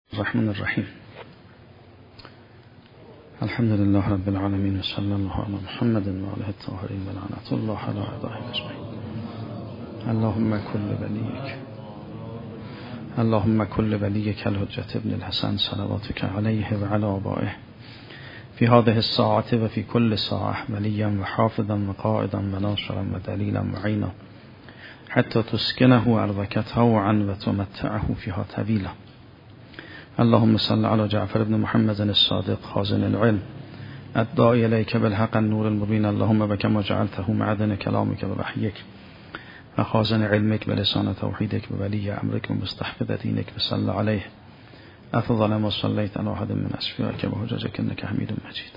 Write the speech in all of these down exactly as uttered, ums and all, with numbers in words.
الرحمن الرحیم. الحمد لله رب العالمین و صلی الله علی محمد و آله الطاهرین و لعنت الله علی اعدائهم اجمعین. اللهم کل ولیک اللهم کل ولیک الحجة ابن الحسن صلواتک علیه و علی آبائه فی هذه الساعة و فی کل ساعة ولیا و حافظا و قائدا و ناصرا و دلیلا و عینا حتی تسکنه ارضک طوعا و تمتعه فیها طویلا. اللهم صل على جعفر بن محمد الصادق خازن العلم الداعي إليك بالحق النور المبين. اللهم بكما جعلته معدن كلامك ووحيك وخازن علمك بلسان توحيدك وولي أمرك ومستحفظ دينك وصل عليه أفضل ما صليت على أحد من أصفيائك وحججك إنك حميد مجيد.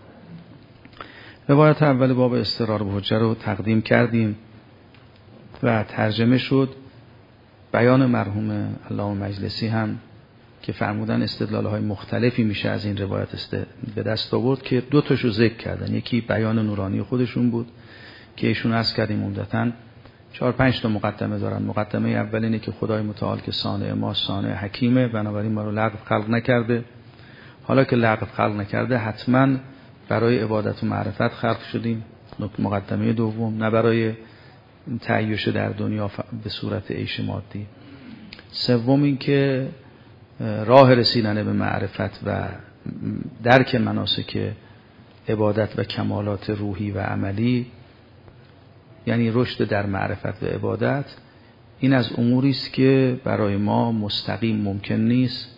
روایت اول باب استقرار به حجه رو تقدیم کردیم و ترجمه شد. بیان مرحوم علامه مجلسی هم که فرمودن استدلال‌های مختلفی میشه از این روایت است به دست آورد که دو تاشو ذکر کردن. یکی بیان نورانی خودشون بود که ایشون عرض کردیم عمدتاً چهار پنج تا مقدمه دارن. مقدمه اول اینه که خدای متعال که صانع ما صانع حکیمه، بنابراین ما رو لغو خلق نکرده. حالا که لغو خلق نکرده حتما برای عبادت و معرفت خلق شدیم. مقدمه دوم، نه برای تعیش در دنیا به صورت عیش مادی. سوم این که راه رسیدن به معرفت و درک مناسک عبادت و کمالات روحی و عملی، یعنی رشد در معرفت و عبادت، این از اموری است که برای ما مستقیم ممکن نیست،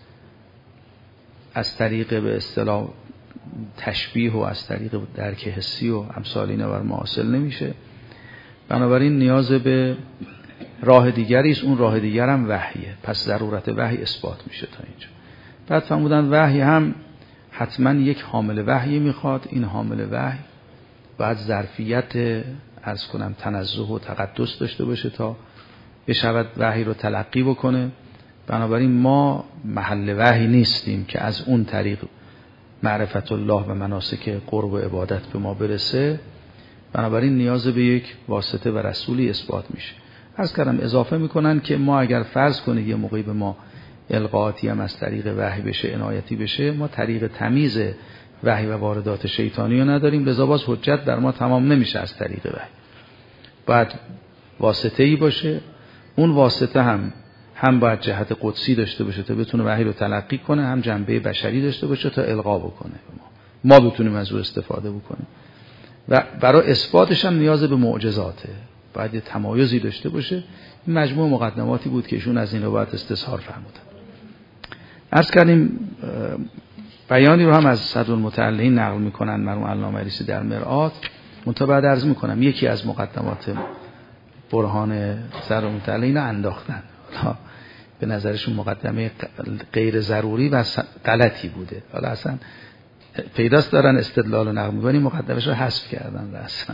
از طریق به اصطلاح تشبیه و از طریق درک حسی و امثال اینا بر ما حاصل نمیشه. بنابراین نیاز به راه دیگری است. اون راه دیگر هم وحیه، پس ضرورت وحی اثبات میشه تا اینجا. بعد فرمودن وحی هم حتما یک حامل وحی میخواد. این حامل وحی باید ظرفیت عرض کنم تنزه و تقدس داشته باشه تا بشود وحی رو تلقی بکنه. بنابراین ما محل وحی نیستیم که از اون طریق معرفت الله و مناسک قرب و عبادت به ما برسه. بنابراین نیاز به یک واسطه و رسولی اثبات میشه. از کردم اضافه میکنن که ما اگر فرض کنید یه موقعی به ما القاءاتی هم از طریق وحی بشه، عنایتی بشه، ما طریق تمیز وحی و واردات شیطانی رو نداریم، لذا باز حجت در ما تمام نمیشه از طریق وحی. باید واسطه ای باشه. اون واسطه هم هم باید جهت قدسی داشته باشه تا بتونه وحی رو تلقی کنه، هم جنبه بشری داشته باشه تا القا بکنه ما ما بتونیم از اون استفاده بکنیم. و برای اثباتش هم نیاز به معجزاته، باید یه تمایزی داشته باشه. این مجموع مقدماتی بود که ایشون از این روایت استظهار فرمودن. عرض کردیم بیانی رو هم از صدرالمتعلقین نقل میکنن مرحوم علامه مجلسی در مرآت. منتها بعد عرض میکنم یکی از مقدمات برهان صدرالمتعلقین انداختن، حالا به نظرشون مقدمه غیر ضروری و غلطی بوده. حالا اصلا پیداست دارن استدلال و نقل میکنن، مقدمش رو حذف کردن. اصلا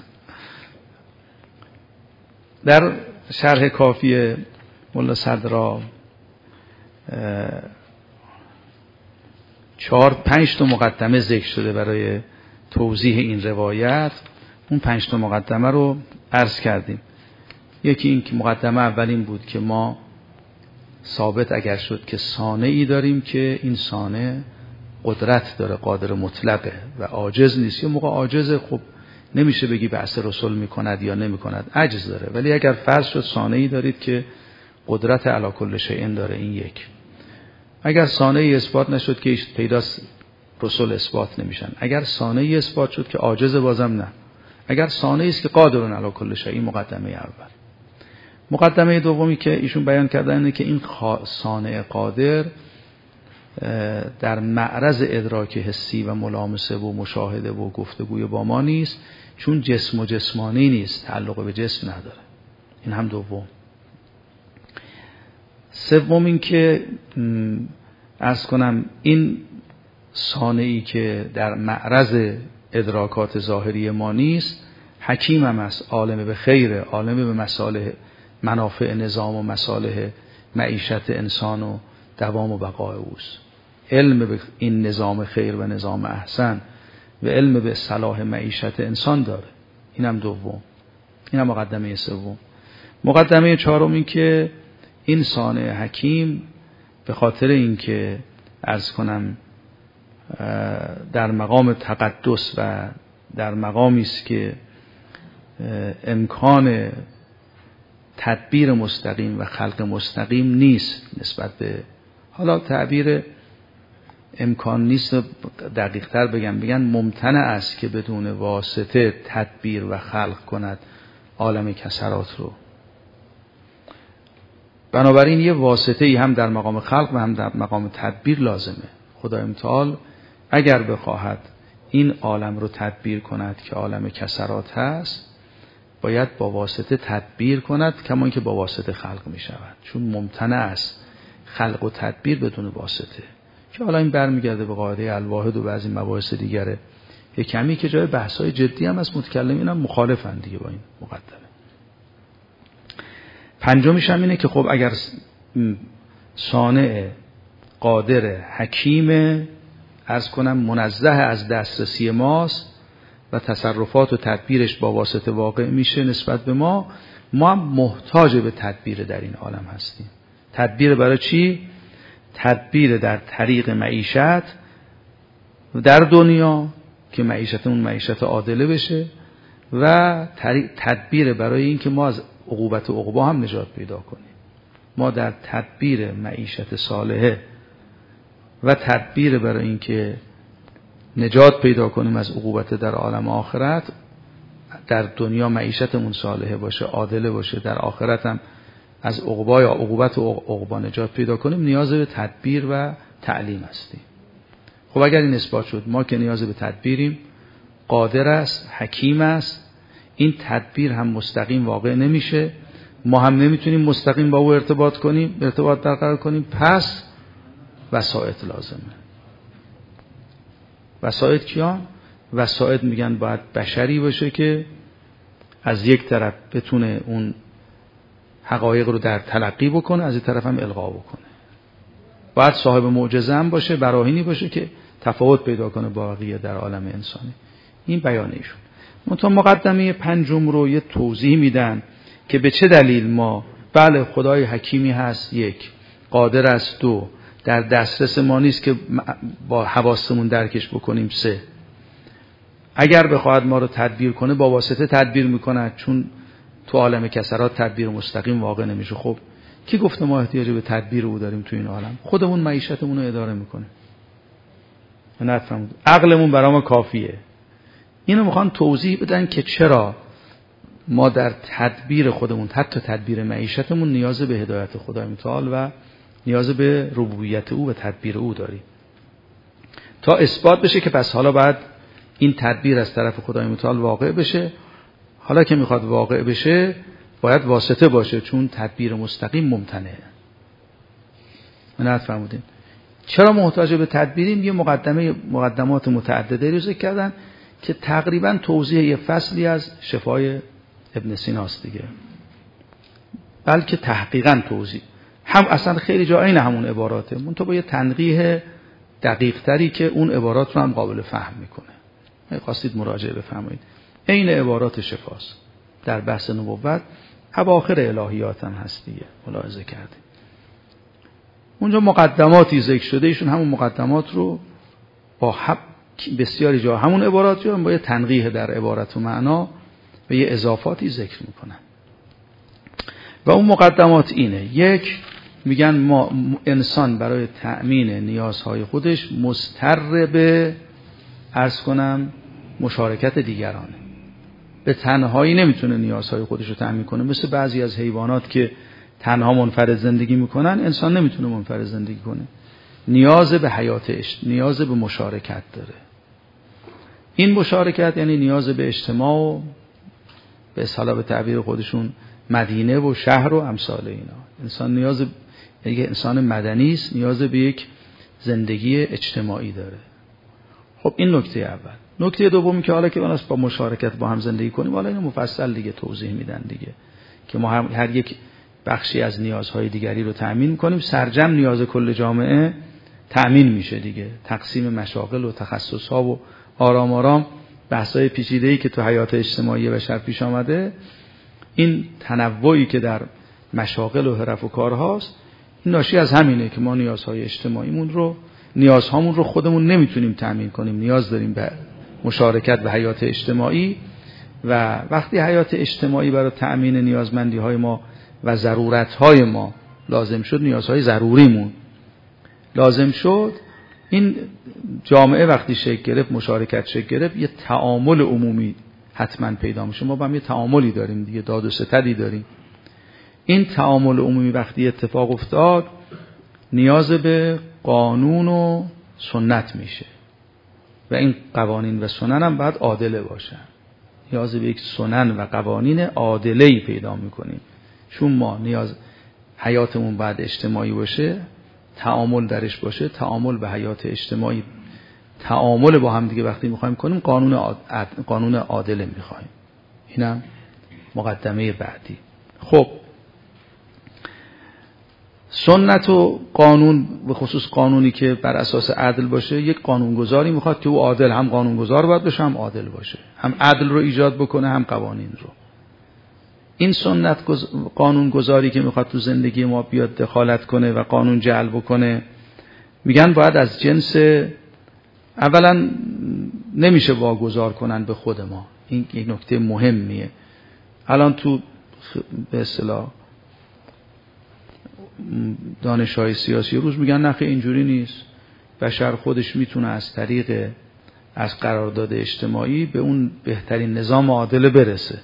در شرح کافی ملا صدرا چهار پنج تا مقدمه ذکر شده برای توضیح این روایت. اون پنج تا مقدمه رو عرض کردیم. یکی این که مقدمه اولین بود که ما ثابت اگر شد که صانعی داریم که این صانع قدرت داره، قادر مطلقه و عاجز نیست. یه موقع عاجزه، خب نمیشه بگی بعث رسول میکند یا نمیکند، عجز داره. ولی اگر فرض شد صانعی دارید که قدرت علی کل شیء داره، این یک. اگر صانعی اثبات نشد که پیداست رسول اثبات نمیشن. اگر صانعی اثبات شد که عاجز، بازم نه. اگر صانعی است که قادرون علی کل شیء، مقدمه اول. مقدمه دومی که ایشون بیان کردن اینه که این صانع قادر در معرض ادراک حسی و ملامسه و مشاهده و گفتگوی با ما نیست، چون جسم و جسمانی نیست، تعلق به جسم نداره. این هم دوم. سوم این که عرض کنم این صانعی که در معرض ادراکات ظاهری ما نیست، حکیم هم است، عالم به خیره، عالم به مصالح منافع نظام و مصالح معیشت انسان و دوام و بقای اوست. علم به این نظام خیر و نظام احسن و علم به صلاح معیشت انسان داره. این هم دوم. این هم مقدمه سوم. مقدمه چهارم این که این صانع حکیم به خاطر اینکه عرض کنم در مقام تقدس و در مقامی است که امکان تدبیر مستقیم و خلق مستقیم نیست نسبت به، حالا تعبیر امکان نیست دقیق تر بگم، بگن ممتنع است که بدون واسطه تدبیر و خلق کند عالم کسرات رو. بنابراین یه واسطه ای هم در مقام خلق و هم در مقام تدبیر لازمه. خدای متعال اگر بخواهد این عالم رو تدبیر کند که عالم کسرات هست، باید با واسطه تدبیر کند کما که با واسطه خلق می شود، چون ممتنع است خلق و تدبیر بدون واسطه. که حالا این برمیگرده به قاعده الواحد و بعضی مباحث دیگره کمی که جای بحث‌های جدی هم از متکلمین هم مخالفن دیگه با این مقدمه. پنجمیش هم اینه که خب اگر صانع قادر حکیم عرض کنم منزه از دسترسی ماست و تصرفات و تدبیرش با واسطه واقع میشه نسبت به ما، ما هم محتاج به تدبیر در این عالم هستیم. تدبیر برای چی؟ تدبیر در طریق معیشت در دنیا که معیشتمون معیشت عادله بشه و تدبیر برای این که ما از عقوبت و عقبا هم نجات پیدا کنیم. ما در تدبیر معیشت صالحه و تدبیر برای این که نجات پیدا کنیم از عقوبت در عالم آخرت، در دنیا معیشتمون صالحه باشه، عادله باشه، در آخرت هم از عقوبا یا عقوبت و عقبا نجات پیدا کنیم، نیاز به تدبیر و تعلیم هستیم. خب اگر این اثبات شد، ما که نیاز به تدبیریم، قادر است، حکیم است، این تدبیر هم مستقیم واقع نمیشه، ما هم نمیتونیم مستقیم با او ارتباط کنیم، ارتباط برقرار کنیم، پس وسائط لازمه. وسائط کیان؟ وسائط میگن باید بشری باشه که از یک طرف بتونه اون حقایق رو در تلقی بکنه، از یک طرف هم القا بکنه. باید صاحب معجزه هم باشه، براهینی باشه که تفاوت پیدا کنه با بقیه در عالم انسانی. این بیان ایشون. منتها مقدمه پنجم رو یه توضیح میدن که به چه دلیل ما بله خدای حکیمی هست، یک قادر است، دو در دسترس ما نیست که با حواسمون درکش بکنیم، سه اگر بخواهد ما رو تدبیر کنه با واسطه تدبیر میکنه، چون تو عالم کسرات تدبیر مستقیم واقع نمیشه. خب کی گفته ما احتیاج به تدبیر او داریم تو این عالم؟ خودمون معیشتمون رو اداره میکنه. نفهمید عقلمون برای ما کافیه. اینو میخوان توضیح بدن که چرا ما در تدبیر خودمون، حتی تدبیر معیشتمون، نیاز به هدایت خدای متعال و نیاز به ربوبیت او و تدبیر او داریم، تا اثبات بشه که پس حالا باید این تدبیر از طرف خدای متعال واقع بشه. حالا که میخواد واقع بشه باید واسطه باشه، چون تدبیر مستقیم ممتنعه. من فرمودین چرا محتاج به تدبیریم؟ یه مقدمه مقدمات متعدده رو ذکر کردن که تقریبا توضیح یه فصلی از شفای ابن سیناست دیگه، بلکه تحقیقا توضیح هم اصلا خیلی جا عین همون عباراته، منتها با یه تنقیح دقیق تری که اون عبارات رو هم قابل فهم میکنه. اگه خواستید مراجعه بفرمایید، عین عبارات شفاست در بحث نبوت، اواخر الهیات هم هست دیگه، ملاحظه کردید اونجا مقدماتی ذکر شده، ایشون همون مقدمات رو با حب بسیاری جا همون عبارات رو با یه تنقیح در عبارت و معنا و یه اضافاتی ذکر میکنن. و اون مقدمات اینه: یک، میگن ما انسان برای تأمین نیازهای خودش مضطر به عرض کنم مشارکت دیگرانه، به تنهایی نمیتونه نیازهای خودش رو تأمین کنه. مثل بعضی از حیوانات که تنها منفرد زندگی میکنن، انسان نمیتونه منفرد زندگی کنه، نیاز به حیاتش، نیاز به مشارکت داره. این مشارکت یعنی نیاز به اجتماع و به اصطلاح به تعبیر خودشون مدینه و شهر و امثال اینا. انسان نیاز، یعنی انسان مدنی است، نیاز به یک زندگی اجتماعی داره. خب این نکته اول. نکته دومی که حالا که ما با مشارکت با هم زندگی کنیم، حالا اینو مفصل دیگه توضیح میدن دیگه، که ما هم هر یک بخشی از نیازهای دیگری رو تأمین میکنیم، سرجم نیاز کل جامعه تأمین میشه دیگه. تقسیم مشاغل و تخصصها و آرام آرام بحثای پیچیده‌ای که تو حیات اجتماعی بشر پیش آمده، این تنوعی که در مشاغل و حرف و کارهاست، این ناشی از همینه که ما نیازهای اجتماعیمون رو نیازهامون رو خودمون نمیتونیم تأمین کنیم، نیاز داریم به مشارکت به حیات اجتماعی و وقتی حیات اجتماعی برای تأمین نیازمندی های ما و ضرورت های ما لازم شد، نیازهای ضروریمون لازم شد، این جامعه وقتی شکل گرفت، مشارکت شکل گرفت، یه تعامل عمومی حتما پیدا میشه. ما با هم یه تعاملی داریم دیگه، داد و ستدی داریم. این تعامل عمومی وقتی اتفاق افتاد، نیاز به قانون و سنت میشه و این قوانین و سنن هم باید عادله باشن. نیاز به یک سنن و قوانین عادله‌ای پیدا میکنیم، چون ما نیاز حیاتمون باید اجتماعی باشه، تعامل درش باشه، تعامل به حیات اجتماعی، تعامل با هم دیگه وقتی میخوایم کنیم، قانون عاد... قانون عادله میخوایم. اینم مقدمه بعدی. خب سنت و قانون، به خصوص قانونی که بر اساس عدل باشه، یک قانونگذاری میخواد که او عادل، هم قانونگذار باید باشه، هم عادل باشه، هم عدل رو ایجاد بکنه، هم قوانین رو. این سنت قانونگذاری که میخواد تو زندگی ما بیاد دخالت کنه و قانون جعل بکنه، میگن باید از جنس، اولا نمیشه واگذار کنن به خود ما. این یک نکته مهمیه. الان تو به اصطلاح دانش‌های سیاسی روز میگن نه خیلی اینجوری نیست، بشر خودش میتونه از طریق از قرارداد اجتماعی به اون بهترین نظام عادل برسه.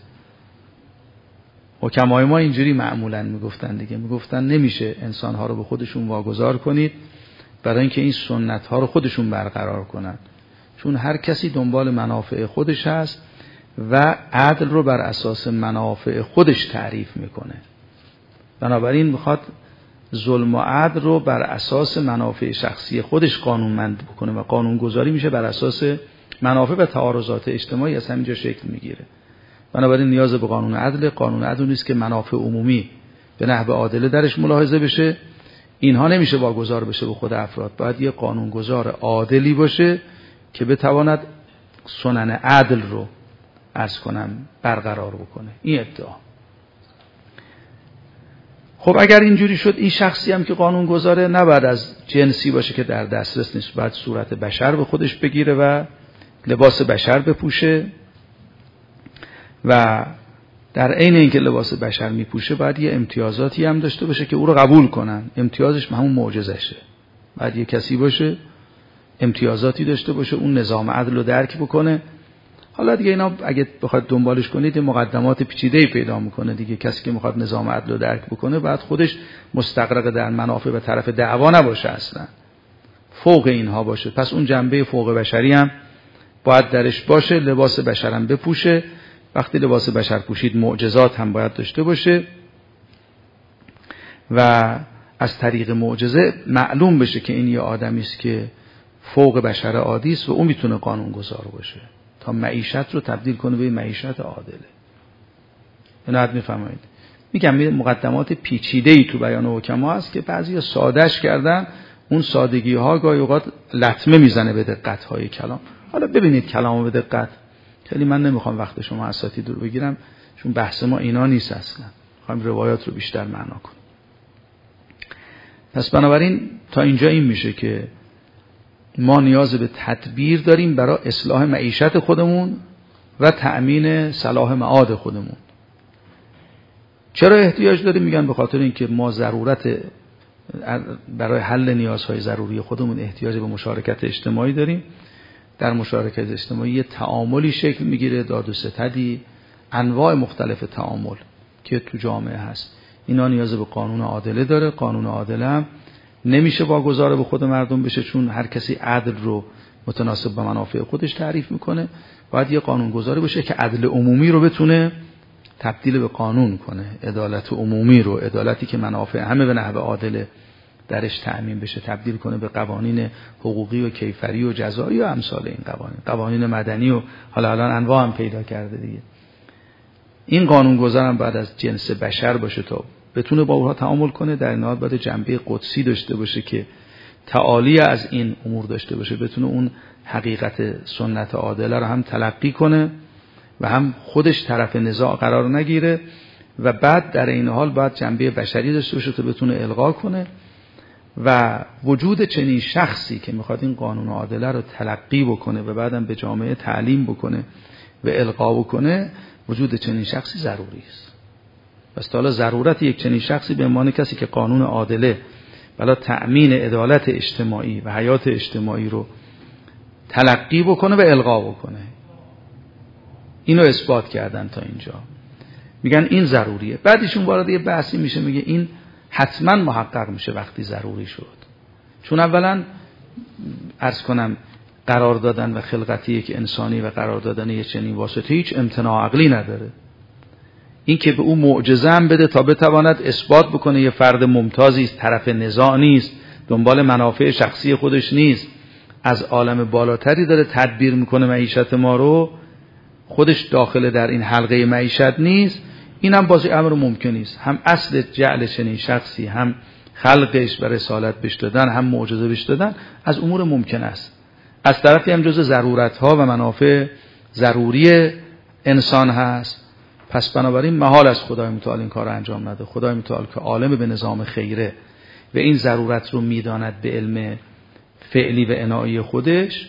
حکمای ما اینجوری معمولاً میگفتن دیگه، میگفتن نمیشه انسان‌ها رو به خودشون واگذار کنید برای اینکه این سنت‌ها رو خودشون برقرار کنن، چون هر کسی دنبال منافع خودش هست و عدل رو بر اساس منافع خودش تعریف میکنه. بنابراین میخواد ظلم و عدل رو بر اساس منافع شخصی خودش قانونمند بکنه و قانونگذاری میشه بر اساس منافع و تعارضات اجتماعی از همینجا شکل میگیره. بنابراین نیاز به قانون عدل. قانون عدل نیست که منافع عمومی به نحو عادل درش ملاحظه بشه، اینها نمیشه واگذار بشه به خود افراد. باید یه قانونگذار عادلی باشه که بتواند سنن عدل رو عرض کنم برقرار بکنه. این ادعا. خب اگر اینجوری شد، این شخصی هم که قانون گذاره نباید از جنسی باشه که در دسترس نیست، باید صورت بشر به خودش بگیره و لباس بشر بپوشه و در عین اینکه لباس بشر میپوشه باید یه امتیازاتی هم داشته باشه که او رو قبول کنن. امتیازش همون معجزشه. باید یه کسی باشه امتیازاتی داشته باشه، اون نظام عدل رو درک بکنه. حالا دیگه اینا اگه بخواد دنبالش کنید مقدمات پیچیده‌ای پیدا میکنه دیگه. کسی که میخواد نظام عدل رو درک بکنه بعد خودش مستغرق در منافع و طرف دعوا نباشه، اصلا فوق اینها باشه. پس اون جنبه فوق بشری هم باید درش باشه، لباس بشر هم بپوشه. وقتی لباس بشر پوشید معجزات هم باید داشته باشه و از طریق معجزه معلوم بشه که این یه آدمی است که فوق بشر عادی است و اون میتونه قانون گذار باشه تا معیشت رو تبدیل کنه به معیشت عادله. اینو حد میفهمید. میگم مقدمات پیچیده‌ای تو بیان حکما هست که بعضیا سادهش کردن. اون سادگی ها گاهی اوقات لطمه میزنه به دقت های کلام. حالا ببینید کلامو به دقت. خیلی من نمیخوام وقت شما اساتید رو بگیرم، چون بحث ما اینا نیست اصلا. میخوام روایات رو بیشتر معنا کنم. پس بنابراین تا اینجا این میشه که ما نیاز به تدبیر داریم برای اصلاح معیشت خودمون و تأمین صلاح معاد خودمون. چرا احتیاج داریم؟ میگن به خاطر اینکه ما ضرورت برای حل نیازهای ضروری خودمون احتیاج به مشارکت اجتماعی داریم. در مشارکت اجتماعی یه تعاملی شکل میگیره، داد و ستدی، انواع مختلف تعامل که تو جامعه هست. اینا نیاز به قانون عادله داره. قانون عادله هم نمیشه واگذار به خود مردم بشه، چون هر کسی عدل رو متناسب با منافع خودش تعریف میکنه. باید یه قانونگذاری باشه که عدل عمومی رو بتونه تبدیل به قانون کنه، عدالت عمومی رو، عدالتی که منافع همه به نحو عادل درش تأمین بشه، تبدیل کنه به قوانین حقوقی و کیفری و جزایی و امثال این قوانین، قوانین مدنی و حالا الان انواع هم پیدا کرده دیگه. این قانونگذار هم بعد از جنس بشر باشه تا بتونه با اونها تعامل کنه. در نهایت باید جنبه قدسی داشته باشه که تعالی از این امور داشته باشه، بتونه اون حقیقت سنت عادله رو هم تلقی کنه و هم خودش طرف نزاع قرار نگیره و بعد در این حال باید جنبه بشری داشته باشه تا بتونه الغا کنه و وجود چنین شخصی که میخواد این قانون عادله رو تلقی بکنه و بعدم به جامعه تعلیم بکنه و القا بکنه، وجود چنین شخصی ضروری است. پس تا حالا ضرورت یک چنین شخصی به عنوان کسی که قانون عادله بلا تأمین عدالت اجتماعی و حیات اجتماعی رو تلقی بکنه و القا بکنه، اینو اثبات کردن تا اینجا. میگن این ضروریه. بعدشون وارد یه بحثی میشه، میگه این حتما محقق میشه وقتی ضروری شد. چون اولا عرض کنم قرار دادن و خلقت یک انسانی و قرار دادن یک چنین واسطه هیچ امتناع عقلی نداره. این که به او معجزه هم بده تا بتواند اثبات بکنه یه فرد ممتازی است، طرف نزاع نیست، دنبال منافع شخصی خودش نیست، از عالم بالاتری داره تدبیر میکنه معیشت ما رو، خودش داخل در این حلقه معیشت نیست، این هم بازی امر ممکن است. هم اصل جعل چنین شخصی، هم خلقش و رسالت بهش دادن، هم معجزه بهش دادن از امور ممکن است. از طرفی هم جز ضرورت ها و منافع ضروری انسان هست. پس بنابراین محال از خدای متعال این کار انجام نده. خدای متعال که عالم به نظام خیره و این ضرورت رو میداند به علم فعلی و عنایی خودش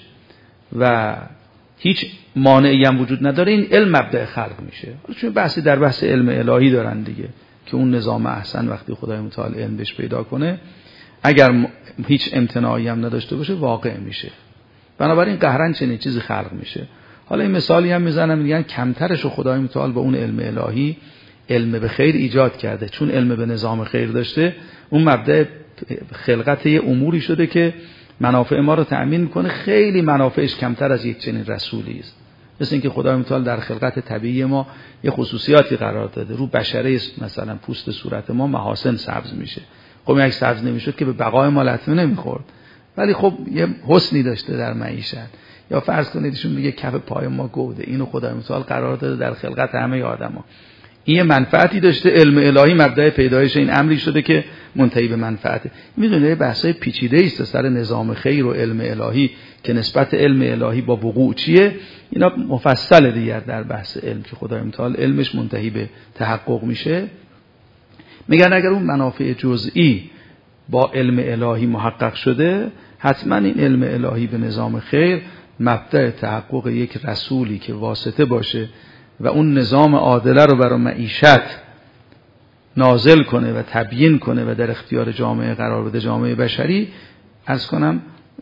و هیچ مانعی هم وجود نداره، این علم مبدأ خلق میشه. حالا چون بحثی در بحث علم الهی دارن دیگه که اون نظام احسن وقتی خدای متعال علم بهش پیدا کنه، اگر هیچ امتناعی هم نداشته باشه واقع میشه. بنابراین قهرن چنین چیزی خلق میشه. حالا این مثالی هم میزنم، میگن کمترشو خدای متعال با اون علم الهی علم به خیر ایجاد کرده، چون علم به نظام خیر داشته، اون مبدأ خلقت یه اموری شده که منافع ما رو تأمین میکنه. خیلی منافعش کمتر از یک چنین رسولی است. مثل اینکه خدای متعال در خلقت طبیعی ما یه خصوصیاتی قرار داده، رو بشره مثلا پوست صورت ما محاسن سبز میشه. خب یک سبز نمیشد که به بقای ما لطمه نمیخورد، ولی خب یه حسنی داشته در معیشت. یا فرض کنید ایشون میگه کف پای ما گوده، اینو خدای متعال قرار داده در خلقت همه آدما، این یه منفعتی داشته. علم الهی مبدأ پیدایش این امری شده که منتهی به منفعته. میدونید بحثای پیچیده است سر نظام خیر و علم الهی که نسبت علم الهی با وقوع چیه، اینا مفصل دیگر در بحث علم که خدای متعال علمش منتهی به تحقق میشه. میگن اگر اون منافع جزئی با علم الهی محقق شده، حتما این علم الهی به نظام خیر مبدأ تحقق یک رسولی که واسطه باشه و اون نظام عادله رو برای معیشت نازل کنه و تبیین کنه و در اختیار جامعه قرار بده، جامعه بشری، از کنم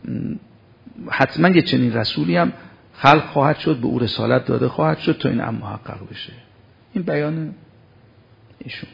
حتما یه چنین رسولی هم خلق خواهد شد، به او رسالت داده خواهد شد تا این هم محقق بشه. این بیان ایشون.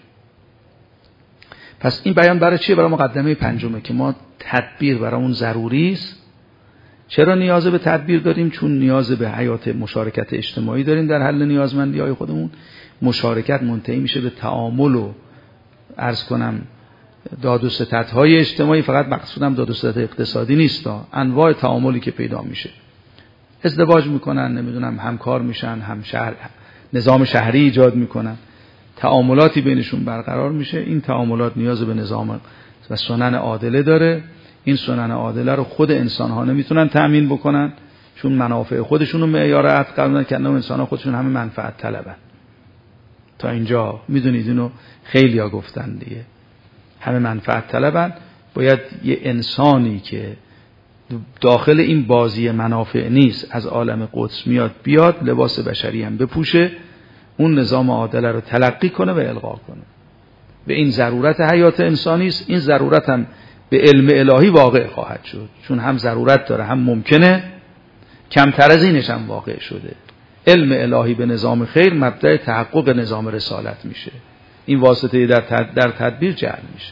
پس این بیان برای چیه؟ برای مقدمه پنجمه که ما تدبیر برای اون ضروری است. چرا نیاز به تدبیر داریم؟ چون نیاز به حیات مشارکت اجتماعی داریم در حل نیازمندی های خودمون. مشارکت منتهی میشه به تعامل و عرض کنم داد و ستدهای اجتماعی. فقط مقصودم داد و ستد اقتصادی نیست، انواع تعاملی که پیدا میشه. ازدواج میکنن، نمیدونم همکار میشن، هم شهر نظام شهری ایجاد میکنن، تعاملاتی بینشون برقرار میشه. این تعاملات نیاز به نظام و سنن عادله داره. این سنن عادله رو خود انسان ها نمیتونن تأمین بکنن، چون منافع خودشون رو معیار عدل قرار دادن که انسان ها خودشون همه منفعت طلبن. تا اینجا میدونید اینو خیلی ها گفتن دیگه، همه منفعت طلبن. باید یه انسانی که داخل این بازی منافع نیست، از عالم قدس میاد بیاد، لباس بشری هم بپوشه، اون نظام عادله رو تلقی کنه و القا کنه. به این ضرورت حیات انسانی است. این ضرورت هم به علم الهی واقع خواهد شد، چون هم ضرورت داره هم ممکنه، کمتر از اینش هم واقع شده. علم الهی به نظام خیر مبدأ تحقق نظام رسالت میشه. این واسطه در در تدبیر جعل میشه.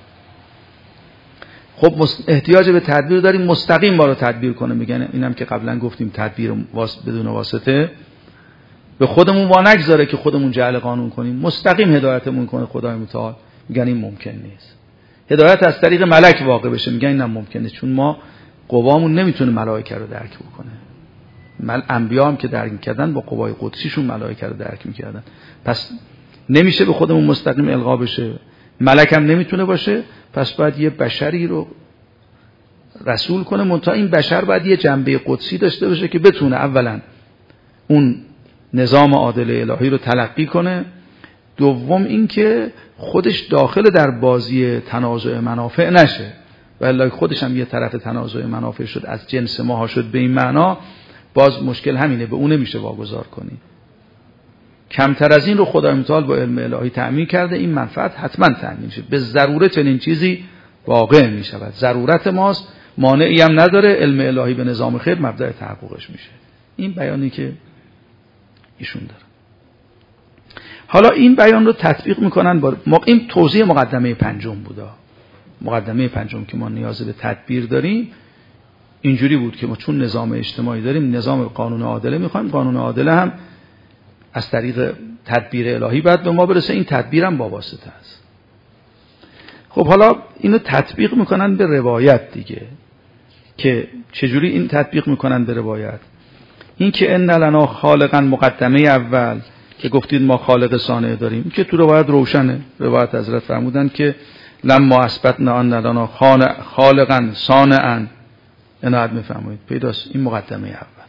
خب احتیاج به تدبیر داریم، مستقیم ما رو تدبیر کنه. میگن اینم که قبلا گفتیم تدبیر بدون واسطه به خودمون وانگذاره که خودمون جعل قانون کنیم، مستقیم هدایتمون کنه خدای متعال. میگن این ممکن نیست. هدایت از طریق ملک واقع بشه، میگن اینم ممکنه، چون ما قوامون نمیتونه ملائکه رو درک بکنه. مل انبیا هم که درک میکردن با قوای قدسیشون ملائکه رو درک میکردن. پس نمیشه به خودمون مستقیم القا بشه، ملک هم نمیتونه باشه. پس باید یه بشری رو رسول کنه، منتها این بشر باید یه جنبه قدسی داشته باشه که بتونه اولا اون نظام عادل الهی رو تلقی کنه، دوم این که خودش داخل در بازی تنازع منافع نشه. ولی خودش هم یه طرف تنازع منافع شد، از جنس ماها شد به این معنا، باز مشکل همینه، به اون نمیشه واگذار کنی. کمتر از این رو خدای متعال با علم الهی تأمین کرده، این منفعت حتما تأمین شد. به ضرورت چنین چیزی واقع می شود، ضرورت ماست، مانعی هم نداره، علم الهی به نظام خیر مبدأ تحققش میشه. این بیانی که ایشون داره. حالا این بیان رو تطبیق میکنن با این توضیح مقدمه پنجم بودا. مقدمه پنجم که ما نیاز به تدبیر داریم اینجوری بود که ما چون نظام اجتماعی داریم، نظام قانون عادله میخوایم، قانون عادله هم از طریق تدبیر الهی باید به ما برسه، این تدبیر هم با واسطه است. خب حالا اینو تطبیق میکنن به روایت دیگه، که چجوری این تطبیق میکنن به روایت؟ این که ان لنا خالقا مقدمه اول که گفتید ما خالق صانع داریم، که تو روایت روشنه. روایت حضرت فرمودن که لما اثبتنا ان لنا خالقا صانعا، عنایت میفرمایید پیداست، این مقدمه اول.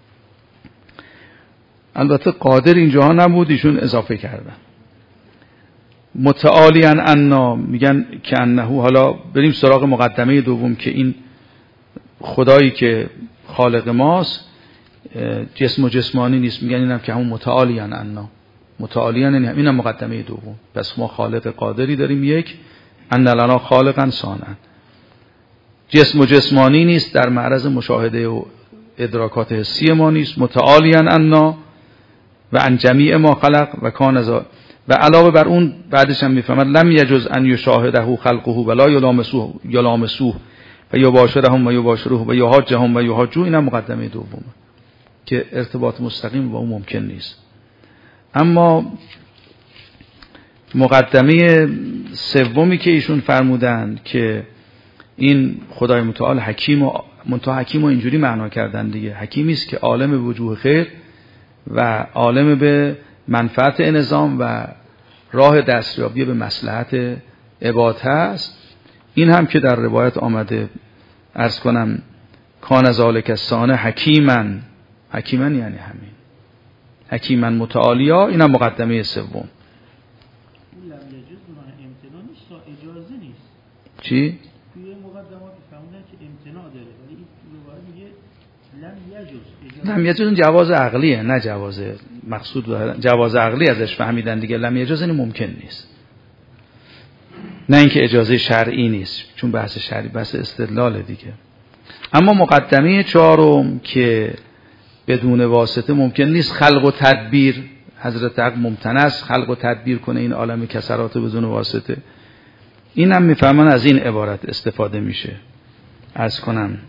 البته قادر اینجاها نبود، ایشون اضافه کردن متعالیاً انا، میگن که انه. حالا بریم سراغ مقدمه دوم که این خدایی که خالق ماست جسم و جسمانی نیست، میگن اینم که همون متعالیاً انا، متعالیاً اینم مقدمه دوم. پس ما خالق قادری داریم یک، ان لنا خالقا صانعا، جسم و جسمانی نیست، در معرض مشاهده و ادراکات حسی ما نیست، متعالیاً انا و ان جمیع ما خلق و کان از و علاوه بر اون بعدش هم میفهمد لم یجز ان یشاهده خلقه ولا یلامسوه یلامسوه و یباشرهم و یباشروه و یحاجهم و یحاجوه، اینم مقدمه دومه که ارتباط مستقیم با اون ممکن نیست. اما مقدمه سومی که ایشون فرمودن که این خدای متعال حکیم و منتها حکیم و اینجوری معنا کردن دیگه، حکیمی است که عالم به وجوه خیر و عالم به منفعت نظام و راه دستیابی به مصلحت عباد هست. این هم که در روایت آمده، عرض کنم کان ذالک الصانع حکیما، حکیما یعنی همین حکیما متعالیا، این هم مقدمه سوم. اجازه نیست. چی؟ توی مقدمات فهمیدن که امتناع داره، ولی این روایت میگه لم یجوز. لم یجوز جواز عقلیه، نه جواز مقصود جواز عقلی ازش فهمیدن دیگه. لم یجوز این ممکن نیست، نه اینکه اجازه شرعی نیست، چون بحث شرعی بحث استدلال دیگه. اما مقدمه چهارم که بدون واسطه ممکن نیست خلق و تدبیر، حضرت حق ممتنع است خلق و تدبیر کنه این عالم کسرات بدون واسطه. این هم میفهمن از این عبارت استفاده میشه. عرض کنم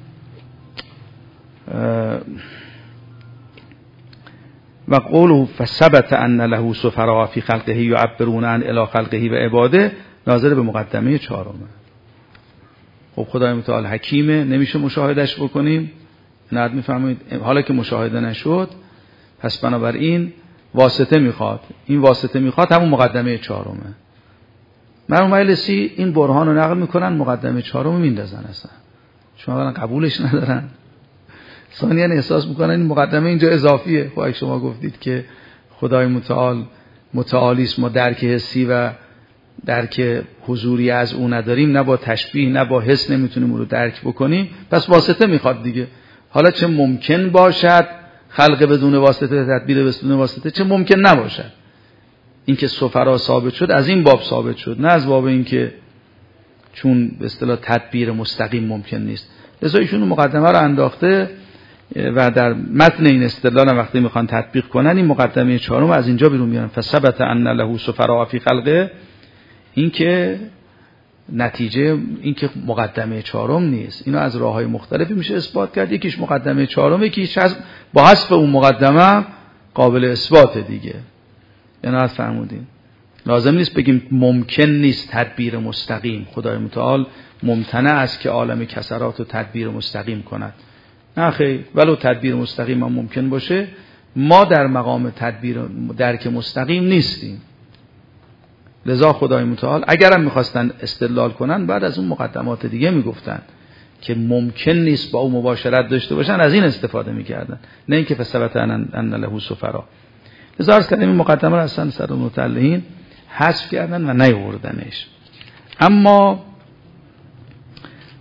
و قوله فثبت ان له سفراء فی خلقه یعبرون عن الی خلقه و عباده، ناظر به مقدمه چهارمه. خب خدای متعال حکیمه، نمیشه مشاهدش بکنیم، نه میفهمید. حالا که مشاهده نشد پس بنابراین واسطه میخواد، این واسطه میخواد همون مقدمه چهارمه. مرحوم مجلسی این برهان رو نقل میکنن، مقدمه چهارم میندازن اصلا، شما اولا قبولش ندارن، ثانیاً احساس میکنن این مقدمه اینجا اضافیه. خب شما گفتید که خدای متعال متعالی است، ما درک حسی و درک حضوری از او نداریم، نه با تشبیه نه با حس نمیتونیم او رو درک بکنیم، پس واسطه میخواد دیگه. حالا چه ممکن باشد خلق بدون واسطه، تدبیر بدون واسطه، چه ممکن نباشد. این که سفرا ثابت شد از این باب ثابت شد، نه از باب این که چون به اصطلاح تدبیر مستقیم ممکن نیست. لذا ایشون مقدمه رو انداخته و در متن این استدلال هم وقتی میخوان تطبیق کنن این مقدمه چهارم از اینجا بیرون میارن. فثبت ان له سفراء فی خلقه، این که نتیجه این که مقدمه چهارم نیست، اینو از راههای مختلفی میشه اثبات کرد. یکیش مقدمه چهارم، یکیش با حذف اون مقدمه قابل اثبات دیگه. عنایت فرمودین لازم نیست بگیم ممکن نیست تدبیر مستقیم، خدای متعال ممتنع است که عالم کسرات و تدبیر مستقیم کند. نه خیر، ولو تدبیر مستقیم هم ممکن باشه، ما در مقام تدبیر درک مستقیم نیستیم. لذا خدای متعال اگرم میخواستن استدلال کنن بعد از اون مقدمات دیگه میگفتن که ممکن نیست با او مباشرت داشته باشن، از این استفاده میکردن، نه اینکه فثبت ان له سفرا. لذا عرض کردیم این مقدمه رو اصلا سر متعلقین حذف کردن و نیاوردنش. اما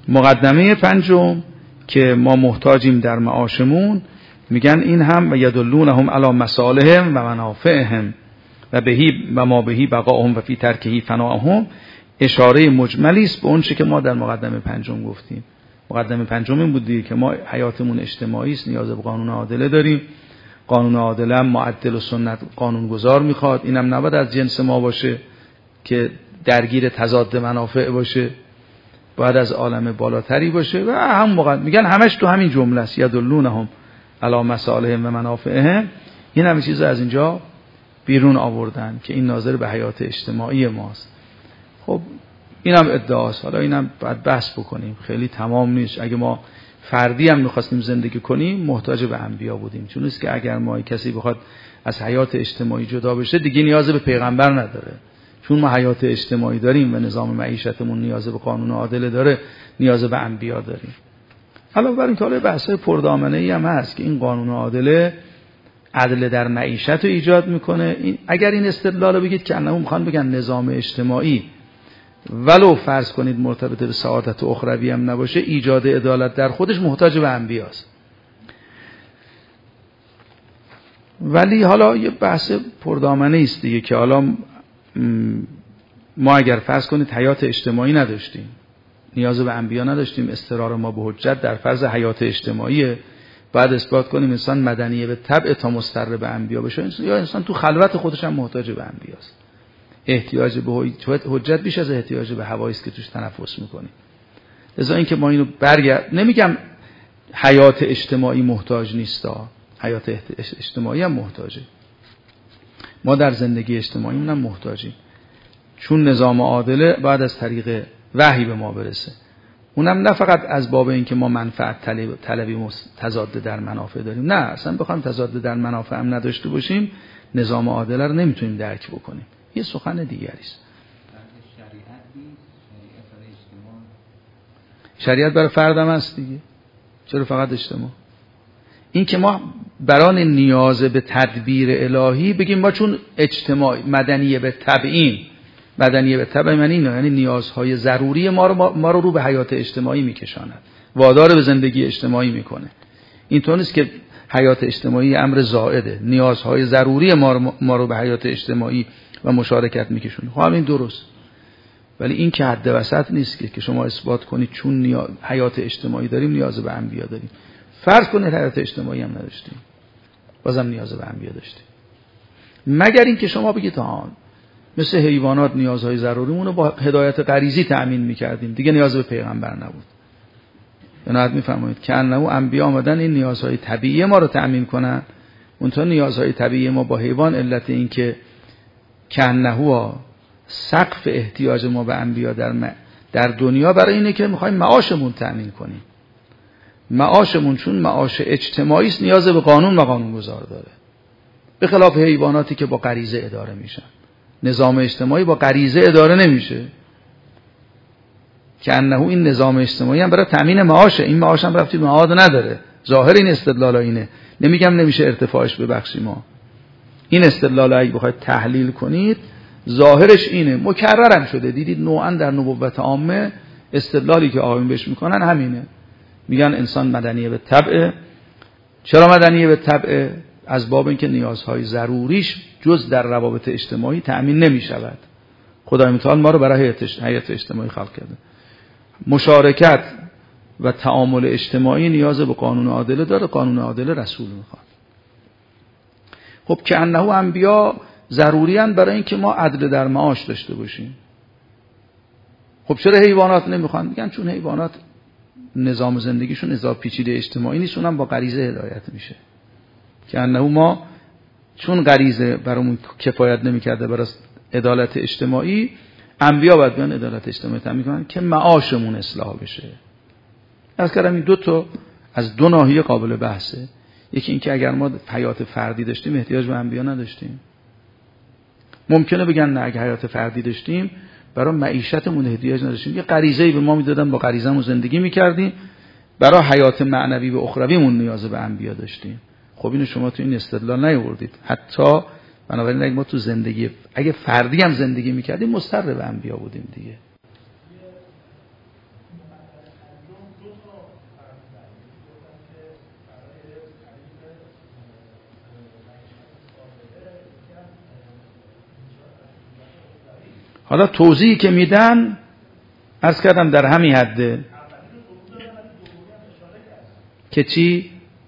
مقدمه پنجم که ما محتاجیم در معاشمون، میگن این هم و یدلونهم علی مصالحهم و منافعهم و بهی و ما بهی بقاهم و فی ترکهی فناهم، اشاره مجملی است به اون چه که ما در مقدمه پنجم گفتیم. مقدمه پنجم این بود که ما حیاتمون اجتماعی است، نیاز به قانون عادله داریم. قانون عادله هم معدل و سنت قانونگذار میخواد، اینم نباید از جنس ما باشه که درگیر تضاد منافع باشه، باید از عالم بالاتری باشه. و هم موقع میگن همش تو همین جمله است، یدلونهم علی مصالحهم و منافعهم. این همه چیز از اینجا بیرون آوردن که این ناظر به حیات اجتماعی ماست. خب اینم ادعاست، حالا اینم باید بحث بکنیم، خیلی تمام نیست. اگه ما فردی هم میخواستیم زندگی کنیم محتاج به انبیا بودیم، چون است که اگر ما کسی بخواد از حیات اجتماعی جدا بشه دیگه نیاز به پیغمبر نداره، چون ما حیات اجتماعی داریم و نظام معیشتمون نیاز به قانون عادله داره، نیاز به انبیا داریم. حالا برای اینکه بحث‌های پردامنه‌ای هم هست که این قانون عادله عدل در معیشت رو ایجاد میکنه. این اگر این استدلال رو بگید که انهم میخوان بگن نظام اجتماعی ولو فرض کنید مرتبط به سعادت اخروی هم نباشه، ایجاد عدالت در خودش محتاج به انبیاست. ولی حالا یه بحث پردامنه است دیگه که حالا ما اگر فرض کنید حیات اجتماعی نداشتیم، نیاز به انبیا نداشتیم، استقرار ما به حجت در فرض حیات اجتماعیه، بعد اثبات کنیم انسان مدنیه به طبع تا مضطر به انبیا بشه، یا انسان تو خلوت خودش هم محتاج به انبیاست. احتیاج به حجت بیش از احتیاج به هوایی است که توش تنفس میکنیم. لذا اینکه ما اینو برگرد، نمیگم حیات اجتماعی محتاج نیستا، حیات اجتماعی هم محتاجه، ما در زندگی اجتماعی هم محتاجیم، چون نظام عادله بعد از طریق وحی به ما برسه. اونم نه فقط از باب اینکه ما منفعت طلب طلبی تضاد در منافع داریم، نه اصلا بخوام تضاد در منافع هم نداشته باشیم نظام عادله رو نمیتونیم درک بکنیم، یه سخن دیگری است. شریعت برای فردم هست دیگه، چرا فقط اجتماع؟ این که ما برای نیاز به تدبیر الهی بگیم ما چون اجتماع مدنیه به تبعین، مدنیه به تبع معنی اینه، یعنی نیازهای ضروری ما رو ما رو, رو به حیات اجتماعی میکشاند، وادار به زندگی اجتماعی میکنه. اینطور نیست که حیات اجتماعی امر زائده، نیازهای ضروری ما رو, ما رو به حیات اجتماعی و مشارکت میکشونه. خب این درست، ولی این که حد وسط نیست که که شما اثبات کنید چون نیاز حیات اجتماعی داریم نیاز به انبیا داریم. فرض کنید حیات اجتماعی هم نداشتیم بازم نیاز به انبیا داشتیم، مگر اینکه شما بگید ها مثل حیوانات نیازهای ضروریمون رو با هدایت غریزی تأمین میکردیم دیگه نیاز به پیغمبر نبود. یعنی میفرمایید که انه انبیا آمدن این نیازهای طبیعی ما رو تأمین کنن، اونطور نیازهای طبیعی ما با حیوان علت این که کنه سقف احتیاج ما به انبیا در م... در دنیا برای اینه که میخوایم معاشمون تأمین کنیم. معاشمون چون معاش اجتماعی است نیاز به قانون و قانونگذار داره، به خلاف حیواناتی که با غریزه اداره میشن. نظام اجتماعی با غریزه اداره نمیشه، که انه این نظام اجتماعی هم برای تامین معاشه، این معاش هم رفتی به معاد نداره. ظاهر این استدلال اینه، نمیگم نمیشه ارتفاعش ببخشیم ما، این استدلال اگه بخواید تحلیل کنید ظاهرش اینه، مکررم شده، دیدید نوعا در نبوت عامه استدلالی که آقایون بهش میکنن همینه، میگن انسان مدنیه به طبع. چرا مدنیه به طبع؟ از باب اینکه نیازهای ضروریش جز در روابط اجتماعی تأمین نمیشود. خدای متعال ما رو برای حیات اجتماعی خلق کرده. مشارکت و تعامل اجتماعی نیاز به قانون عادله داره، قانون عادله رسول میخواد. خب که انه انبیا ضروریان برای اینکه ما عدل در معاش داشته باشیم. خب چرا حیوانات نمیخوان؟ میگن چون حیوانات نظام زندگیشون نظام پیچیده اجتماعی نیست، اونم با غریزه هدایت میشه. که انه ما چون غریزه برامون کفایت نمیکرده برای عدالت اجتماعی، انبیا باید بیان عدالت اجتماعی تامین کنن که معاشمون اصلاح بشه. از کردم این دو تا از دو ناحیه قابل بحثه. یکی این که اگر ما حیات فردی داشتیم احتیاج به انبیا نداشتیم. ممکنه بگن نه اگه حیات فردی داشتیم برای معیشتمون احتیاج نداشتیم، یه غریزه‌ای به ما میدادن با غریزه‌مون زندگی میکردیم، برای حیات معنوی و اخرویمون نیاز به انبیا داشتیم. خب اینو شما تو این استدلال نیاوردید. حتی بنابراین اگه ما تو زندگی اگه فردی هم زندگی میکردیم مضطر به انبیا بودیم دیگه. حالا توضیحی که میدن عرض کردم در همین حده که چی؟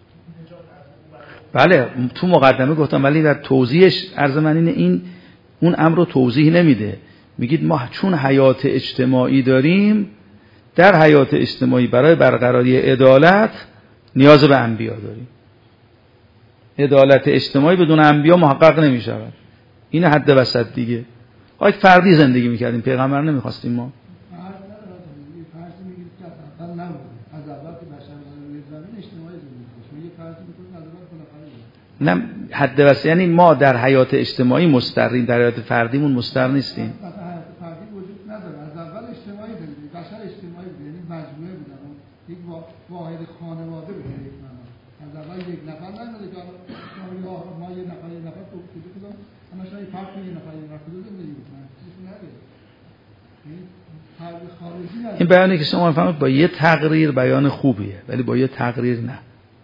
بله تو مقدمه گفتم، ولی در توضیحش عرض من اینه این اون امر رو توضیح نمیده. میگید ما چون حیات اجتماعی داریم، در حیات اجتماعی برای برقراری عدالت نیاز به انبیا داریم. عدالت اجتماعی بدون انبیا محقق نمیشود. این حد وسط دیگه. آخه فردی زندگی میکردیم، پیغمبر نمیخواستیم ما. نه حد وسط یعنی ما در حیات اجتماعی مستقریم، در حیات فردیمون مستقر نیستیم. مثلا حیات فردی وجود نداره، از اول اجتماعی داریم، بشر اجتماعی بود، یعنی مجموعه بودن، یک واحد خانواده بود. یک معنا از اول یک نفر نمیده که ما یه نفر یه نفر تو کجا کدوم اما شاید فرق یه نفر یه نفر کدوم زندگی میکنن چیزی نداره. این بیانی که شما فهمید با یه تقریر بیان خوبیه، ولی با یه تقریر نه.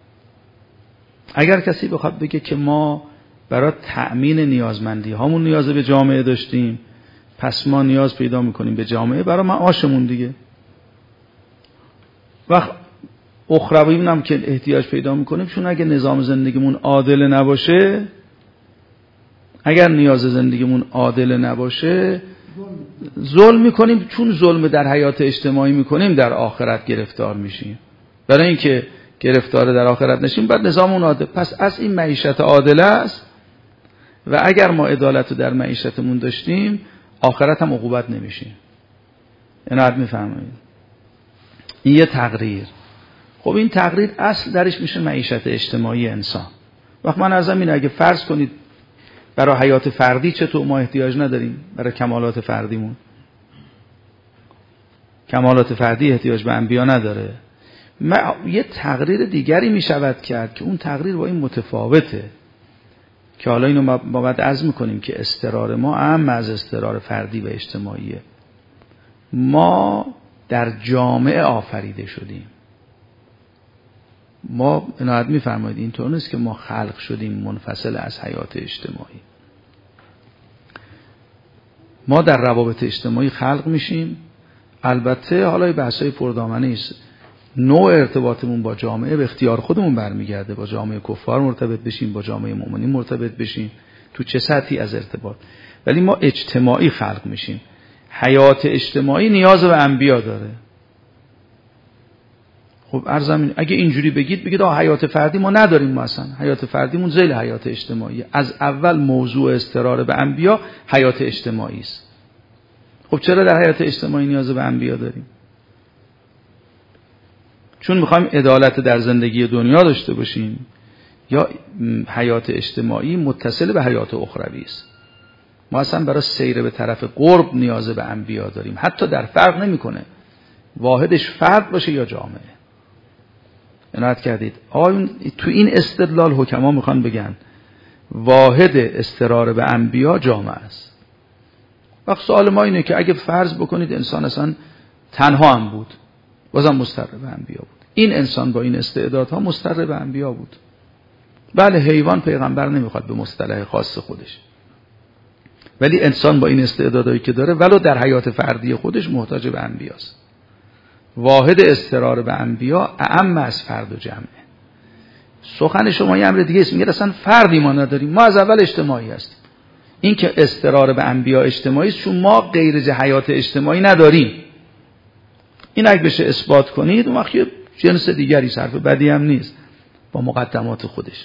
اگر کسی بخواد بگه که ما برای تأمین نیازمندی هامون نیاز به جامعه داشتیم، پس ما نیاز پیدا میکنیم به جامعه برای معاشمون دیگه. وقت اخروی هم که احتیاج پیدا میکنیم، چون اگه نظام زندگیمون عادل نباشه، اگر نیاز زندگیمون عادل نباشه ظلم میکنیم، چون ظلم در حیات اجتماعی میکنیم در آخرت گرفتار میشیم. برای اینکه گرفتار در آخرت نشیم بعد نظاممون عادل. پس از این معیشت عادل است و اگر ما عدالت رو در معیشتمون داشتیم آخرت هم عقوبت نمیشیم. عنایت میفرمایید. این یه تقریر. خب این تقریر اصل درش میشه معیشت اجتماعی انسان. وقت من ازم اینه اگه فرض کنید برای حیات فردی چطور ما احتیاج نداریم، برای کمالات فردیمون کمالات فردی احتیاج به انبیا نداره، ما یه تقریر دیگری میشود کرد که اون تقریر با این متفاوته، که حالا اینو ما باید عزم میکنیم که استقرار ما اهم از استقرار فردی و اجتماعیه. ما در جامعه آفریده شدیم. ما عنایت میفرمایید اینطور نیست که ما خلق شدیم منفصل از حیات اجتماعی. ما در روابط اجتماعی خلق میشیم. البته حالا بحثای پردامنه است، نوع ارتباطمون با جامعه به اختیار خودمون برمیگرده. با جامعه کفار مرتبط بشیم، با جامعه مؤمنین مرتبط بشیم، تو چه سطحی از ارتباط. ولی ما اجتماعی خلق میشیم. حیات اجتماعی نیاز به انبیا داره. خب ارزم اگه اینجوری بگید بگید آه حیات فردی ما نداریم، ما اصلا حیات فردیمون ذیل حیات اجتماعی. از اول موضوع استقرار به انبیا حیات اجتماعی است. خب چرا در حیات اجتماعی نیاز به انبیا داریم؟ چون میخوایم عدالت در زندگی دنیا داشته باشیم، یا حیات اجتماعی متصل به حیات اخروی است. ما اصلا برای سیر به طرف قرب نیاز به انبیا داریم. حتی در فرق نمیکنه واحدش فرد باشه یا جامعه. عنایت کردید. آیا تو این استدلال حکما میخوان بگن واحد استقرار به انبیا جامعه است. وقت سوال ما اینه که اگه فرض بکنید انسان اصلا تنها هم بود، بازم مستقر به انبیا بود. این انسان با این استعدادها مستقر به انبیا بود. بله حیوان پیغمبر نمیخواد به مصطلح خاص خودش، ولی انسان با این استعدادایی که داره ولو در حیات فردی خودش محتاج به انبیاست. واحد استقرار به انبیا اعم از فرد و جمعه. سخن شما یه امر دیگه است، میگه اصلا فردی ما نداریم، ما از اول اجتماعی هستیم. این که استقرار به انبیا اجتماعی است چون ما غیر حیات اجتماعی نداریم. این اگه بشه اثبات کنید اون وقت جنس دیگری صرف بدی هم نیست با مقدمات خودش.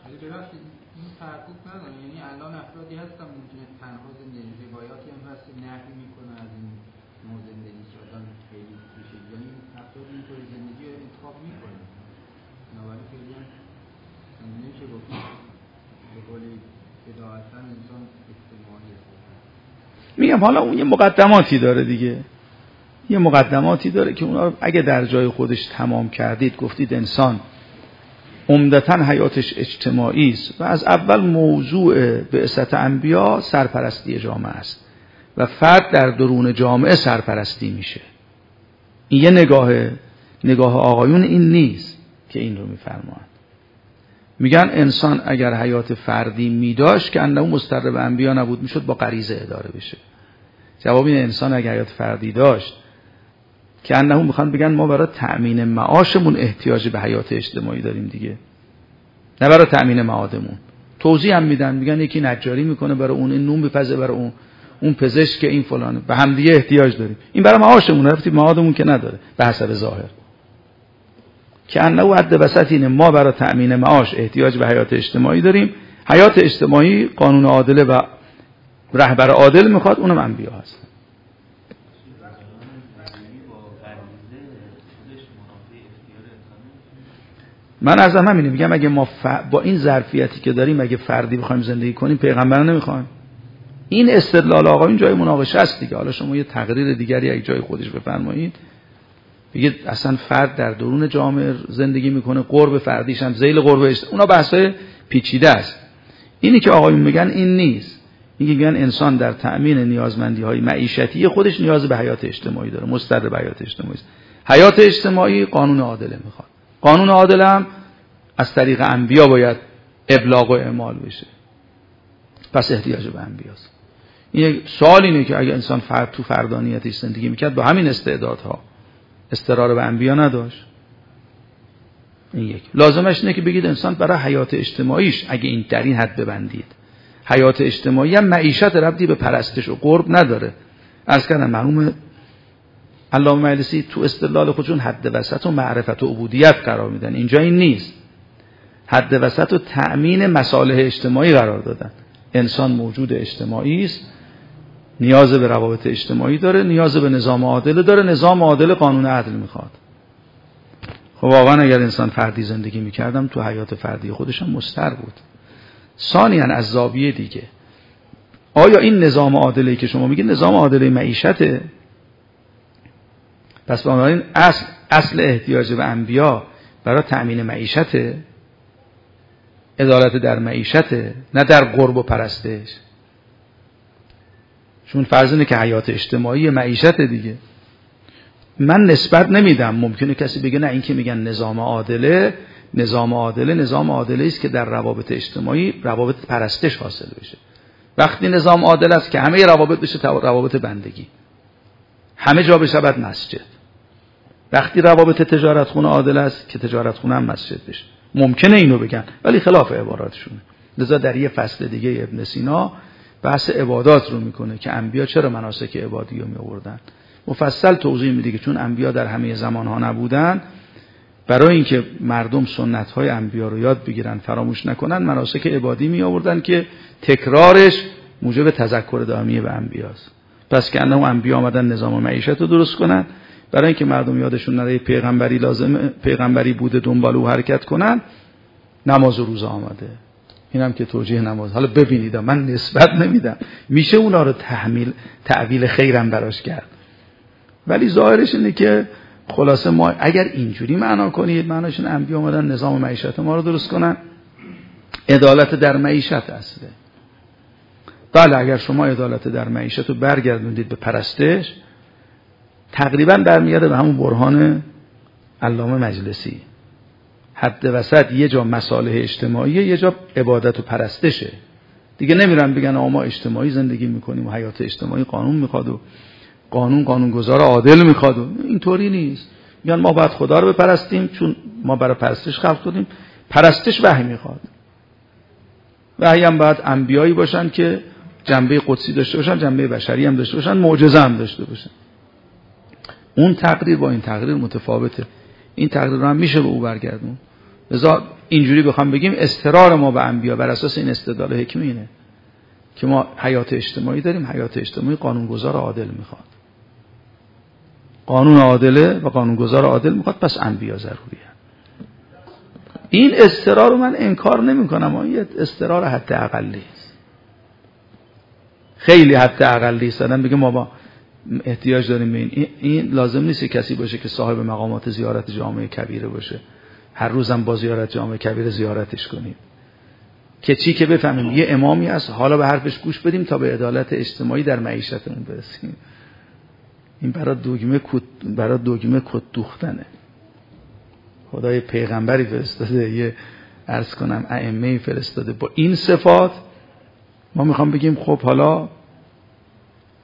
میگم حالا اون یه مقدماتی داره دیگه، یه مقدماتی داره که اونا اگه در جای خودش تمام کردید، گفتید انسان عمدتاً حیاتش اجتماعی است و از اول موضوع بعثت انبیا سرپرستی جامعه است و فرد در درون جامعه سرپرستی میشه. این یه نگاه نگاه آقایون این نیست که این رو میفرمایند. میگن انسان اگر حیات فردی میداشت که انه مستقر به انبیا نبود، میشد با غریزه اداره بشه. جواب این انسان اگر حیات فردی داشت که انهم میخوان بگن ما برای تأمین معاشمون احتیاج به حیات اجتماعی داریم دیگه، نه برای تأمین معادمون. توضیح هم میدن، میگن یکی نجاری میکنه برای اون، این نون بپزه برای اون، اون پزشک این فلانه، به هم دیگه احتیاج داریم. این برای معاشمون، رفتی معادمون که نداره به حسب ظاهر. که انه حد وسط اینه، ما برای تأمین معاش احتیاج به حیات اجتماعی داریم. حیات اجتماعی قانون عادله و رهبر عادل میخواد، اونم انبیا هست. من از همینه میگم اگه ما ف... با این ظرفیتی که داریم اگه فردی بخوایم زندگی کنیم پیغمبر نمیخوایم. این استدلال آقا این جای مناقشه است دیگه. حالا شما یه تقریر دیگری اگه جای خودش بفرمایید بگید اصلا فرد در درون جامعه زندگی میکنه، قرب فردیش هم ذیل قرب اجت... اونا بحثای پیچیده است. اینی که آقایون میگن این نیست. میگن میگن انسان در تأمین نیازمندی های معیشتی خودش نیاز به حیات اجتماعی داره، مستعد به حیات اجتماعی است. حیات اجتماعی قانون عادله میخواد. قانون عادل هم از طریق انبیا باید ابلاغ و اعمال بشه. پس احتیاج به انبیاست. این سوال اینه که اگه انسان فرد تو فردانیتش زندگی میکرد با همین استعدادها استقرار به انبیا نداشت. این یک. لازمش اینه که بگید انسان برای حیات اجتماعیش اگه این در این حد ببندید، حیات اجتماعی هم معیشت ربطی به پرستش و قرب نداره. عرض کردم مرحوم علامه مجلسی تو استدلال خودشون حد وسط و معرفت و عبودیت قرار میدن. اینجا این نیست. حد وسط و تأمین مصالح اجتماعی قرار دادن. انسان موجود اجتماعی است، نیاز به روابط اجتماعی داره، نیاز به نظام عادل داره، نظام عادل قانون عدل میخواد. خب واقعا اگر انسان فردی زندگی میکردم تو حیات فردی خودش هم مستر بود. ثانیاً از زاویه دیگه، آیا این نظام عادلی که شما میگید نظام عادل معیشته؟ پس بنابراین اصل اصل احتیاج به انبیا برای تأمین معیشته، عدالت در معیشته، نه در قرب و پرستش. چون فرض اینه که حیات اجتماعی معیشت دیگه. من نسبت نمیدم. ممکنه کسی بگه نه این که میگن نظام عادله، نظام عادله نظام عادله است که در روابط اجتماعی روابط پرستش حاصل بشه. وقتی نظام عادل است که همه روابط بشه روابط بندگی، همه جا بشه بعد مسجد. وقتی روابط تجارت خونه عادل است که تجارت خونه هم مسجد بشه. ممکنه اینو بگن ولی خلاف عباراتشونه. لذا در یه فصل دیگه ابن سینا بحث عبادات رو میکنه که انبیا چرا مناسک عبادی رو میآوردن. مفصل توضیح میده که چون انبیا در همه زمانها نبودن، برای اینکه مردم سنت‌های انبیا رو یاد بگیرن فراموش نکنن مناسک عبادی میآوردن که تکرارش موجب تذکر دائمی به انبیاست. پس که انه انبیا آمدن نظام معیشت رو درست کنن، برای اینکه مردم یادشون نره پیغمبری لازم پیغمبری بوده دنبال او حرکت کنن، نماز و روزه آمده. اینم که توجیه نماز. حالا ببینید من نسبت نمیدم، میشه اونا رو تحمیل تعویل خیرم براش کرد، ولی ظاهرش اینه که خلاصه ما اگر اینجوری معنا کنید، معناش اینه انبیا اومدن نظام معیشت ما رو درست کنن. عدالت در معیشت اصله. بله اگر شما عدالت در معیشت رو برگردوندید به پرستش، تقریبا برمیگرده به همون برهان علامه مجلسی. حد وسط یه جا مصالح اجتماعی، یه جا عبادت و پرستشه. دیگه نمیرن بگن آقا ما اجتماعی زندگی میکنیم و حیات اجتماعی قانون میخواد و قانون قانونگذار عادل میخواد و اینطوری نیست. میگن ما باید خدا رو بپرستیم چون ما برای پرستش خلق شدیم. پرستش وحی میخواد. وحی هم باید انبیایی باشن که جنبه قدسی داشته باشن، جنبه بشری هم داشته باشن، معجزه هم داشته باشن. اون تقریر با این تقریر متفاوته. این تقریر رو هم میشه به او برگردون. لذا اینجوری بخوام بگیم استقرار ما به انبیا بر اساس این استدلال حکمی اینه که ما حیات اجتماعی داریم، حیات اجتماعی قانونگذار عادل میخواد. قانون عادله و قانونگذار عادل میخواد، پس انبیا ضروریه. این استقرار رو من انکار نمیکنم، اما این استقرار حد اقلی است. خیلی حد اقلی است. آدم بگه ما با احتیاج داریم به این. این لازم نیست کسی باشه که صاحب مقامات زیارت جامعه کبیره باشه هر روزم با زیارت جامعه کبیره زیارتش کنیم که چی که بفهمیم یه امامی هست حالا به حرفش گوش بدیم تا به عدالت اجتماعی در معیشتمون برسیم. این برای دوگمه کد برای دوگمه کد دوختنه. خدای پیغمبری فرستاده، یه عرض کنم ائمه فرستاده با این صفات. ما میخوام بگیم خب حالا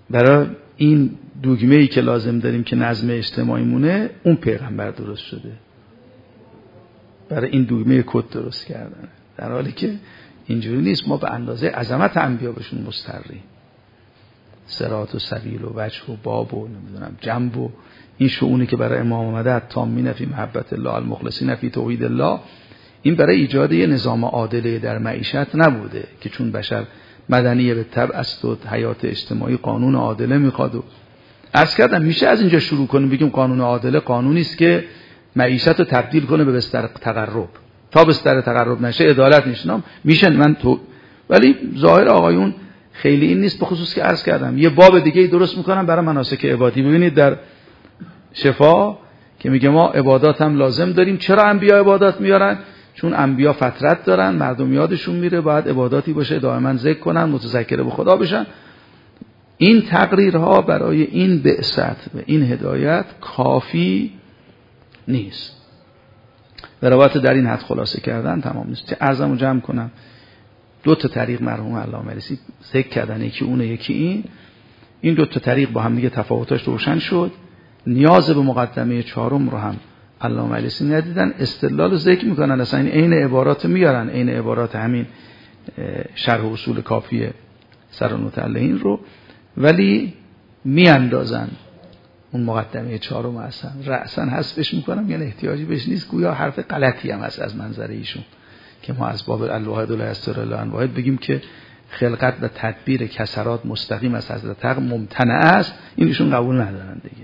برای این دوگمه‌ای که لازم داریم که نظم اجتماعی مونه، اون پیغمبر درست شده، برای این دوگمه کد درست کردن، در حالی که اینجوری نیست. ما به اندازه عظمت انبیا بهشون مستریم، صراط و سبیل و وجه و باب و نمیدونم جنب و این شؤونی که برای امام آمده، تامین فی محبت الله المخلصین فی توحید الله، این برای ایجاد یه نظام عادله در معیشت نبوده که چون بشر مدنی به طبع است و حیات اجتماعی قانون عادله میخواد. و عرض کردم میشه از اینجا شروع کنیم بگیم قانون عادله قانونی است که معیشت رو تبدیل کنه به بستر تقرب، تا بستر تقرب نشه عدالت نیست. میشه من تو، ولی ظاهر آقایون خیلی این نیست، به خصوص که عرض کردم یه باب دیگه درست میکنم برای مناسک عبادی. ببینید در شفا که میگه ما عبادات هم لازم داریم. چرا انبیا عبادات میارن؟ چون انبیا فترت دارن، مردم یادشون میره، باید عباداتی باشه دائما ذکر کنن، متذکر به خدا بشن. این تقریرها برای این بعثت و این هدایت کافی نیست. به روایت در این حد خلاصه کردن تمام نیست. چه عرضمو جمع کنم، دو تا طریق مرحوم علامه رسی ذکر کردن، یکی اونه یکی این. این دو تا طریق با هم دیگه تفاوتاش روشن شد. نیاز به مقدمه چهارم رو هم علامه رسی ندیدن، استدلال ذکر میکنن، اصلا این عبارات میارن، این عبارات همین شرح اصول کافیه سرالمتعلقین رو، ولی میاندازن اون مقدمه چهارم اصلا رأسا حذفش میکنم، یعنی احتیاجی بهش نیست، گویا حرف غلطی هم هست از منظر ایشون که ما از باب الواحد لا یستر الا الواحد بگیم که خلقت و تدبیر کسرات مستقیم از حضرت حق ممتنع است. این ایشون قبول ندارن دیگه.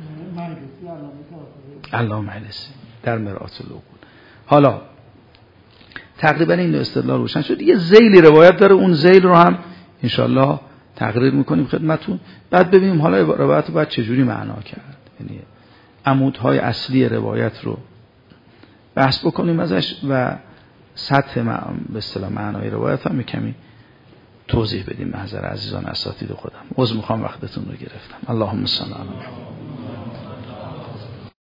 علامه رسی در مرآت العقول. حالا تقریبا این استدلال روشن شد. یه ذیلی روایت داره، اون ذیل رو هم انشالله تقریر میکنیم خدمتون، بعد ببینیم حالا روایت رو باید چجوری معنا کرد، یعنی عمودهای اصلی روایت رو بحث بکنیم ازش و سطح به اصطلاح معنای روایت هم کمی توضیح بدیم محضر عزیزان اساتید خودم. عذر میخوام وقتتون رو گرفتم. اللهم صل علی محمد.